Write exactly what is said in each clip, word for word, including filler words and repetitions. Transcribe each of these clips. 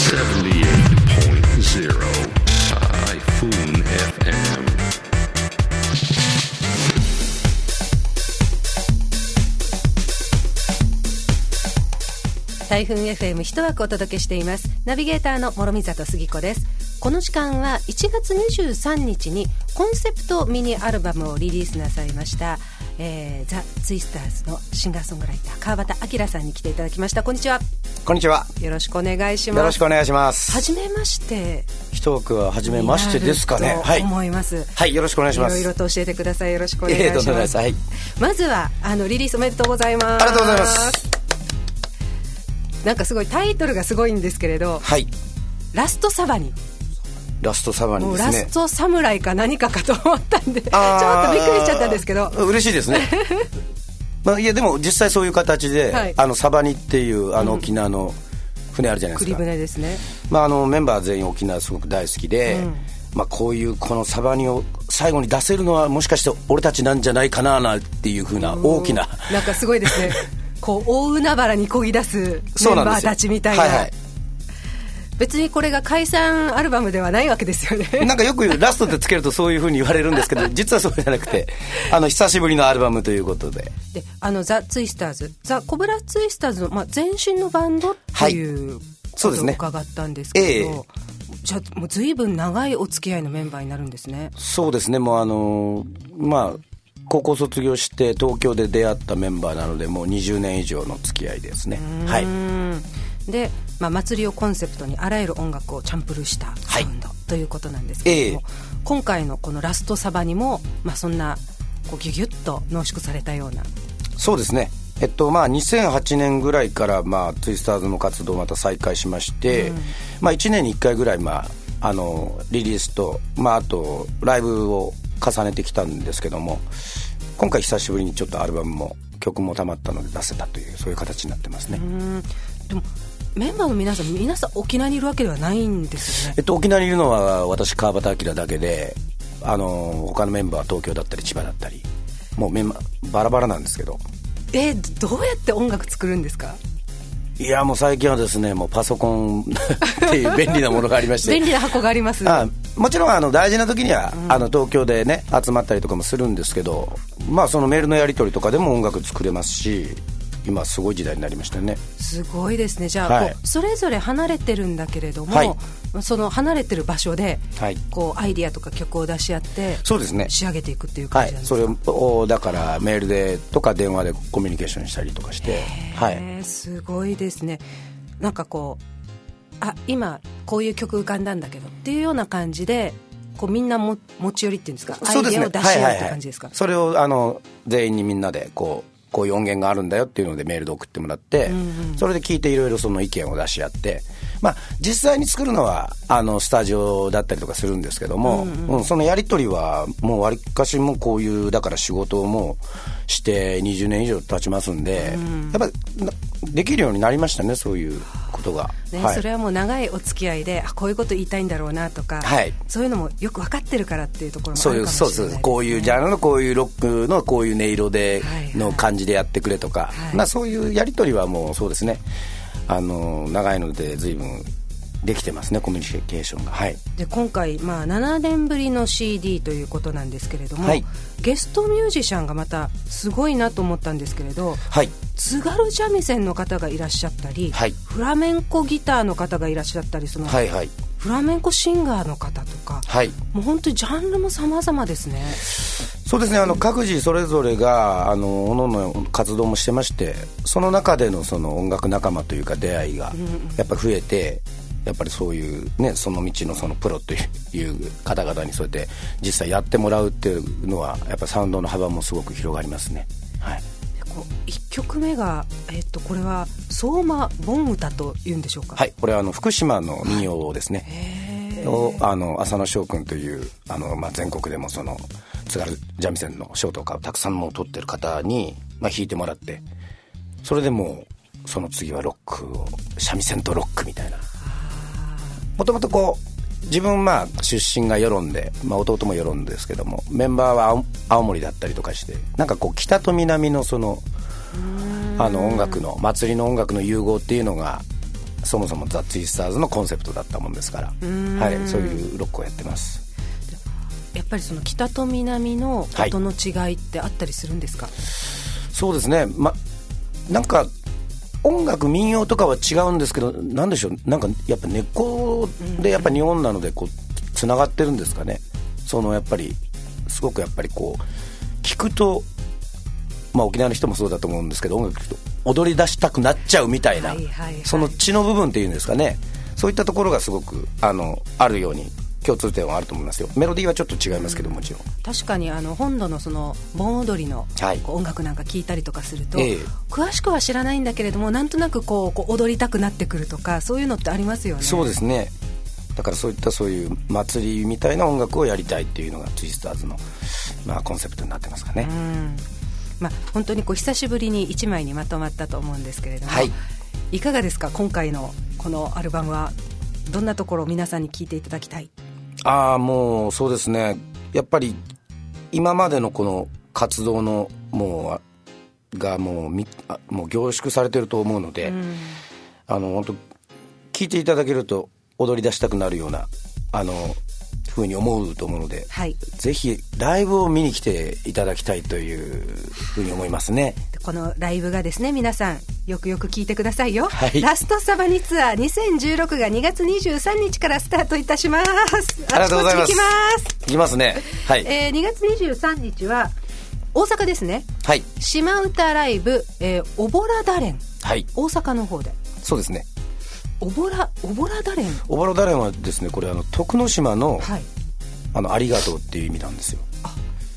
Typhoon エフエム。 タイフーン エフエム 一枠お届けしています。ナビゲーターの諸見里杉子です。この時間はいちがつにじゅうさんにちにコンセプトミニアルバムをリリースなさいました、えー、ザ・ツイスターズのシンガーソングライター川端明さんに来ていただきました。こんにちは。 こんにちは。 よろしくお願いします。 よろしくお願いします。 はじめまして。 一枠ははじめましてですかね。 はい、思います。 はい、よろしくお願いします。 いろいろと教えてください。よろしくお願いします。えー、 はい、 まずはあのリリースおめでとうございます。 ありがとうございます。 なんかすごいタイトルがすごいんですけれど、 はい、 ラストサバニ。 ラストサバニですね。 もうラストサムライか何かかと思ったんでちょっとびっくりしちゃったんですけど、 嬉しいですねまあ、いやでも実際そういう形で、はい、あのサバニっていうあの沖縄の船あるじゃないですか、 うん、栗船ですね。 まあ、あのメンバー全員沖縄すごく大好きで、うん、まあ、こういうこのサバニを最後に出せるのはもしかして俺たちなんじゃないかななんていう風な大きな、 なんかすごいですねこう大海原に漕ぎ出すメンバーたちみたいな。はいはい、別にこれが解散アルバムではないわけですよねなんかよくラストでつけるとそういう風に言われるんですけど実はそうじゃなくてあの久しぶりのアルバムということで、 であのザ・ツイスターズザ・コブラツイスターズの、まあ、前身のバンドっていうことを伺ったんですけど、はい、そうですね。えー、じゃあもう随分長いお付き合いのメンバーになるんですね。 そうですね。もうあのまあ高校卒業して東京で出会ったメンバーなのでもうにじゅうねん以上の付き合いですね。はい。で、まあ、祭りをコンセプトにあらゆる音楽をチャンプルーしたサウンド、はい、ということなんですけれども、えー、今回のこのラストサバにも、まあ、そんなこうギュギュッと濃縮されたような。そうですね。えっとまあ、にせんはちねんぐらいから、まあ、ツイスターズの活動をまた再開しまして、うん、まあ、いちねんにいっかいぐらい、まあ、あのリリースと、まあ、あとライブを重ねてきたんですけども、今回久しぶりにちょっとアルバムも曲もたまったので出せたというそういう形になってますね。 うん、でもメンバーの皆さん皆さん沖縄にいるわけではないんですよね。 えっと、沖縄にいるのは私川端明だけで、あの他のメンバーは東京だったり千葉だったりもうメンバーバラバラなんですけど。 えー、どうやって音楽作るんですか？ いやもう最近はですねもうパソコンっていう便利なものがありまして便利な箱があります。 あもちろんあの大事な時には、うん、あの東京でね集まったりとかもするんですけど、まあそのメールのやり取りとかでも音楽作れますし、今すごい時代になりましたね。 すごいですね。じゃあ、はい、こうそれぞれ離れてるんだけれども、はい、その離れてる場所で、はい、こうアイディアとか曲を出し合ってそうですね仕上げていくっていう感じなんですか？はい、 それをだからメールでとか電話でコミュニケーションしたりとかして、 はい、すごいですね。なんかこうあ今こういう曲浮かんだんだけどっていうような感じでこうみんなも持ち寄りっていうんですか、アイデアを出し合うって感じですか？ それをあの全員にみんなでこうこういう音源があるんだよっていうのでメールで送ってもらって、うんうん、それで聞いていろいろその意見を出し合って、まあ、実際に作るのはあのスタジオだったりとかするんですけども、うんうんうん、そのやり取りはもうわりかしもこういうだから仕事をもうしてにじゅうねん以上経ちますんで、うん、やっぱりできるようになりましたねそういうことが、 ねはい、それはもう長いお付き合いであこういうこと言いたいんだろうなとか、はい、そういうのもよく分かってるからっていうところもあるかもしれないですね。そうですこういうジャンルのこういうロックのこういう音色での感じでやってくれとか、はいはい、まあ、そういうやり取りはもうそうですねあの長いので随分できてますねコミュニケーションが、はい、 で今回、まあ、ななねんぶりの シーディー ということなんですけれども、はい、ゲストミュージシャンがまたすごいなと思ったんですけれど、はい、津軽三味線の方がいらっしゃったり、はい、フラメンコギターの方がいらっしゃったりその、はいはい、フラメンコシンガーの方とか、はい、もう本当にジャンルも様々ですね。 そうですねあの各自それぞれがあの各々の活動もしてましてその中でのその音楽仲間というか出会いがやっぱり増えて、やっぱりそういうねその道のそのプロという方々にそうやって実際やってもらうっていうのはやっぱサウンドの幅もすごく広がりますね。はい、 いっきょくめが、えっと、これは相馬盆歌というんでしょうか？ はいこれはあの福島の民謡ですね、はい、をあの浅野翔君というあの、まあ、全国でもその津軽三味線の賞とかをたくさんも取ってる方に、まあ、弾いてもらってそれでもうその次はロックを三味線とロックみたいなもともとこう自分まあ出身が与論で、まあ、弟も与論ですけどもメンバーは 青, 青森だったりとかしてなんかこう北と南のそのあの音楽の祭りの音楽の融合っていうのがそもそもザ・ツイスターズのコンセプトだったもんですから、はい、そういうロックをやってます。 やっぱりその北と南の音の違いってあったりするんですか？はい、 そうですね、ま、なんか音楽民謡とかは違うんですけど、なんでしょう、なんかやっぱ根っこでやっぱ日本なのでこうつながってるんですかね。そのやっぱりすごくやっぱりこう聞くと、まあ、沖縄の人もそうだと思うんですけど、音楽聴くと踊り出したくなっちゃうみたいな、はいはいはい、その血の部分っていうんですかね、そういったところがすごく あのあるように共通点はあると思いますよ。メロディーはちょっと違いますけど、もちろん確かにあの本土のその盆踊りのこう音楽なんか聞いたりとかすると、はい、えー、詳しくは知らないんだけれどもなんとなくこう、こう踊りたくなってくるとか、そういうのってありますよね。 そうですね。だからそういったそういう祭りみたいな音楽をやりたいっていうのがツイスターズの、まあ、コンセプトになってますかね。うん、 まあ、本当にこう久しぶりにいちまいにまとまったと思うんですけれども、はい、いかがですか、今回のこのアルバムはどんなところを皆さんに聴いていただきたい？ ああ、もうそうですね、やっぱり今までのこの活動のもうがもうみもう凝縮されてると思うので、うん、あの本当聴いていただけると踊り出したくなるようなあのふうに思うと思うので、はい、ぜひライブを見に来ていただきたいというふうに思いますね。 このライブがですね、皆さんよくよく聞いてくださいよ、 はい、 ラストサバニツアーにせんじゅうろくがにがつにじゅうさんにちからスタートいたします。 ありがとうございます。 あちこち行きます行きますね、はい、 えー、にがつにじゅうさんにちは大阪ですね。 はい、 島唄ライブ、えー、おぼらだれん、はい、大阪の方で。 そうですね。 おぼらおぼらだれんおぼらだれんはですね、これあの徳之島の、はい、あのありがとうっていう意味なんですよ。あ、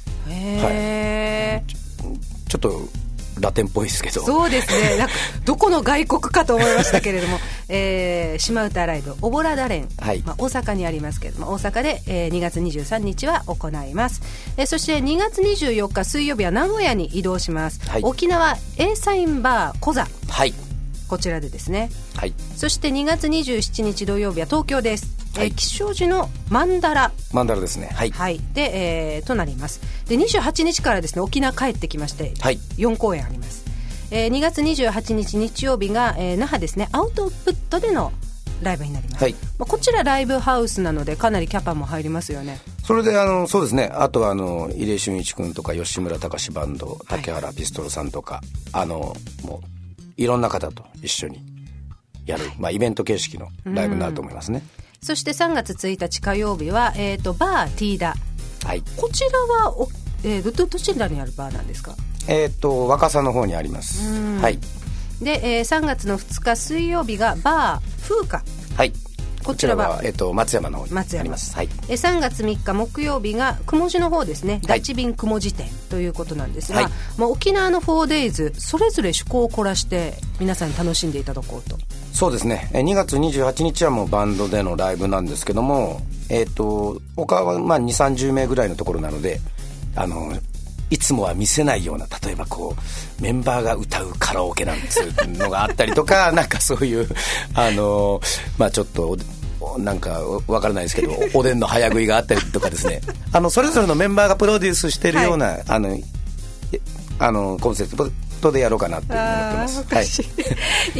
へー、はい、ち, ちょっとラテンっぽいですけど。 そうですね、なんかどこの外国かと思いましたけれども、えー、島唄ライブおぼらだれん、はい、まあ、大阪にありますけれども、大阪で、えー、にがつにじゅうさんにちは行います、えー、そしてにがつにじゅうよっか水曜日は名古屋に移動します、はい、沖縄 A サインバーコザ、はい、こちらでですね、はい、そしてにがつにじゅうしちにち土曜日は東京です。はい、えー、吉祥寺のマンダラマンダラですね、はい、 はい、で、えー、となります。でにじゅうはちにちからですね、沖縄帰ってきまして、はい、よんこうえんあります。えー、にがつにじゅうはちにち日曜日が、えー、那覇ですね、アウトプットでのライブになります、はい、まあ、こちらライブハウスなのでかなりキャパも入りますよね。 それであのそうですね、あとはあの入江俊一君とか吉村隆バンド、竹原ピストルさんとか、はい、あのもういろんな方と一緒にやる、はい、まあ、イベント形式のライブになると思いますね。 そしてさんがつついたち火曜日は、えー、とバーティーダ、はい、こちらはお、えー、ど, どちらにあるバーなんですか？ えー、と若狭の方にあります、はい、 で、えー、さんがつのふつか水曜日がバー風花、はい、こちらは、 こちらは、えー、と松山の方にあります、はい、 えー、さんがつみっか木曜日が雲寺の方ですね、はい、ダッチビン雲寺店ということなんですが、はい、まあ、沖縄の フォーデイズ それぞれ趣向を凝らして皆さんに楽しんでいただこうと。 そうですね、にがつにじゅうはちにちはもうバンドでのライブなんですけども、えー、と他はまあにじゅうさんじゅうめいぐらいのところなので、あのいつもは見せないような、例えばこうメンバーが歌うカラオケなんていうのがあったりとかなんかそういうあの、まあ、ちょっとなんかわからないですけどおでんの早食いがあったりとかですねあのそれぞれのメンバーがプロデュースしているような、はい、あのあのコンセプトでやろうかなって思ってます。はい、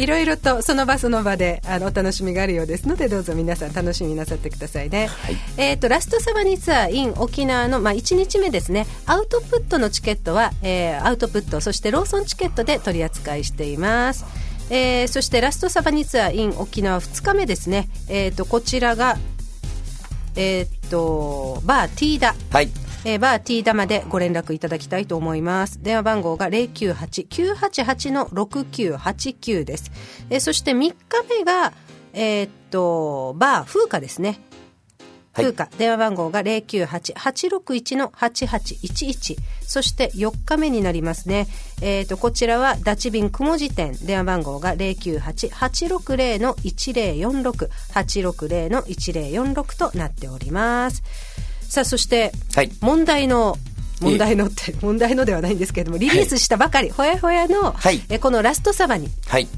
いろいろとその場その場であのお楽しみがあるようですので、どうぞ皆さん楽しみになさってくださいね。はい、えー、とラストサバニツアー in 沖縄の、まあ、いちにちめですね、アウトプットのチケットは、えー、アウトプットそしてローソンチケットで取り扱いしています。えー、そしてラストサバニツアー in 沖縄ふつかめですね、えー、とこちらが、えー、とバーティーダ、はい、えー、バーティーダまでご連絡いただきたいと思います。電話番号が ゼロきゅうはち きゅうはちはち ろくきゅうはちきゅう です。えー、そしてみっかめが、えー、とバー風花ですね、はい、風花、電話番号が ゼロきゅうはち はちろくいち はちはちいちいち、そしてよっかめになりますね、えー、とこちらはダチビン雲寺店、電話番号が ゼロきゅうはち はちろくゼロ いちゼロよんろく はちろくゼロ いちゼロよんろくとなっております。さあそして、はい、問題の問題のって問題のではないんですけれども、リリースしたばかり、はい、ほやほやの、はい、えこのラストサバに、はい、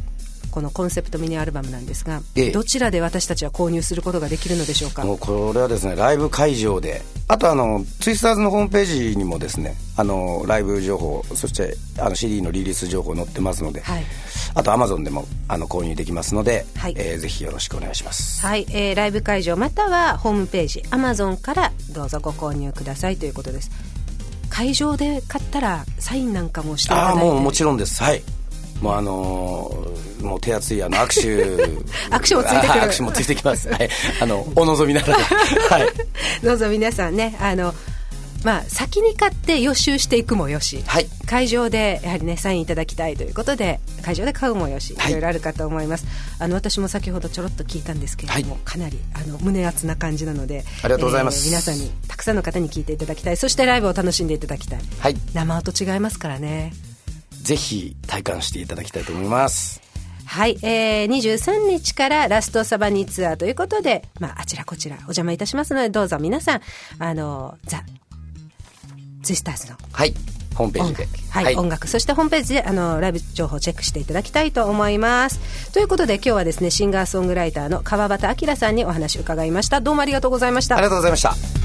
このコンセプトミニアルバムなんですが、ええ、どちらで私たちは購入することができるのでしょうか？ もうこれはですね、ライブ会場で、あとあのツイスターズのホームページにもですね、あのライブ情報、そしてあの シーディー のリリース情報載ってますので、はい、あと Amazon でもあの購入できますので、はい、えー、ぜひよろしくお願いします。 はい、えー、ライブ会場またはホームページ Amazon からどうぞご購入くださいということです。会場で買ったらサインなんかもしていただいて。 あ、もうもちろんです。はい、もうあのー、もう手厚いあの握手握手もついてくる握手もついてきます、はい、あのお望みならで、はい、 どうぞ皆さんね、あのまあ、先に買って予習していくもよし、はい、会場でやはりねサインいただきたいということで会場で買うもよし、はい、いろいろあるかと思います。あの私も先ほどちょろっと聞いたんですけれども、はい、かなりあの胸熱な感じなので、 ありがとうございます、 えー、皆さんにたくさんの方に聞いていただきたい。そしてライブを楽しんでいただきたい、はい、生音違いますからね、 ぜひ体感していただきたいと思います。 はい、えー、にじゅうさんにちからラストサバニーツアーということで、まあ、あちらこちらお邪魔いたしますので、どうぞ皆さんあのザ・ツイスターズの、 はい、ホームページで、 はいはい、音楽、そしてホームページであのライブ情報をチェックしていただきたいと思います。ということで今日はですね、シンガーソングライターの川端明さんにお話を伺いました。どうもありがとうございました。 ありがとうございました。